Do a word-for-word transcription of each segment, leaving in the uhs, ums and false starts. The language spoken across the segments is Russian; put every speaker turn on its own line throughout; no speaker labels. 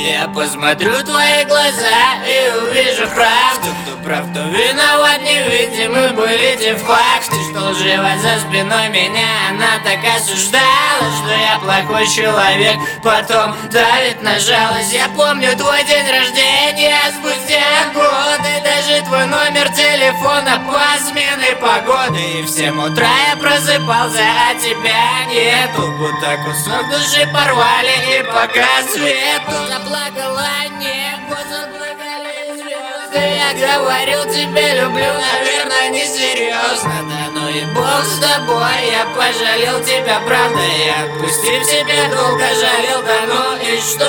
Я посмотрю в твои глаза и увижу правду. Кто прав, кто виноват, невидимы были эти факты. Что лживо за спиной меня она так осуждала, что я плохой человек, потом давит на жалость. Я помню твой день рождения спустя годы, даже твой номер телефона по смене погоды. И в семь утра я просыпался, а тебя нету. Будто кусок души порвали, и пока свету заплакала небо, заплакали звезды. Я говорил тебе люблю, наверное, несерьезно. Да ну и бог с тобой, я пожалел тебя, правда. Я отпустив тебя долго жалел, да ну и что?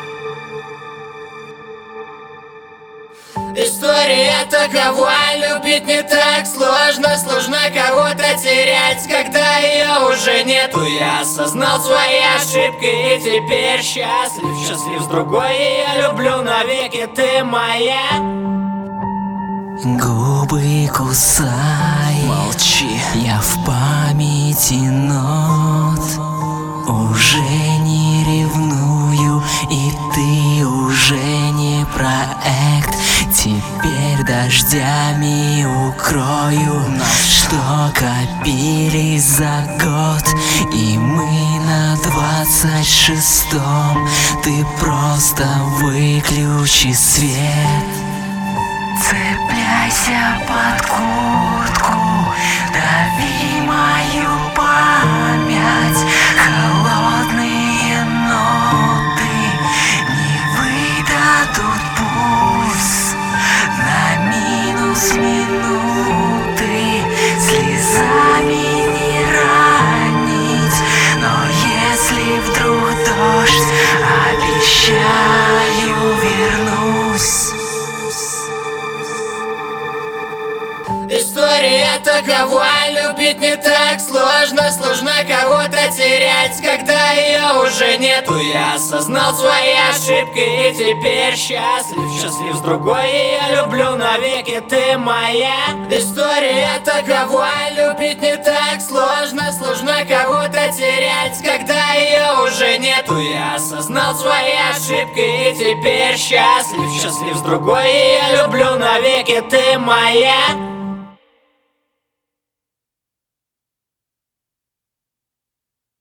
История такова, любить не так сложно. Сложно кого-то терять, когда ее уже нету. Я осознал свои ошибки и теперь счастлив. Счастлив с другой, и я люблю навеки, ты моя.
Губы кусай, молчи, я в памяти нот. Уже не ревную, и ты уже не проект. Теперь дождями укрою, что копились за год. И мы на двадцать шестом. Ты просто выключи свет. Цепляйся под куртку, дави мою память. Холодные ноты не выдадут пульс на минус минуты. Слезами не ранить, но если вдруг дождь, обещаю, вернусь.
История такова, любить не так сложно. Сложно кого-то терять, когда ее уже нету. Я осознал свои ошибки и теперь счастлив. Счастлив с другой, и я люблю навеки, ты моя. История такова, любить не так сложно. Сложно кого-то терять, когда ее уже нету. Я осознал свои ошибки и теперь счастлив. Счастлив с другой, и я люблю навеки, ты моя.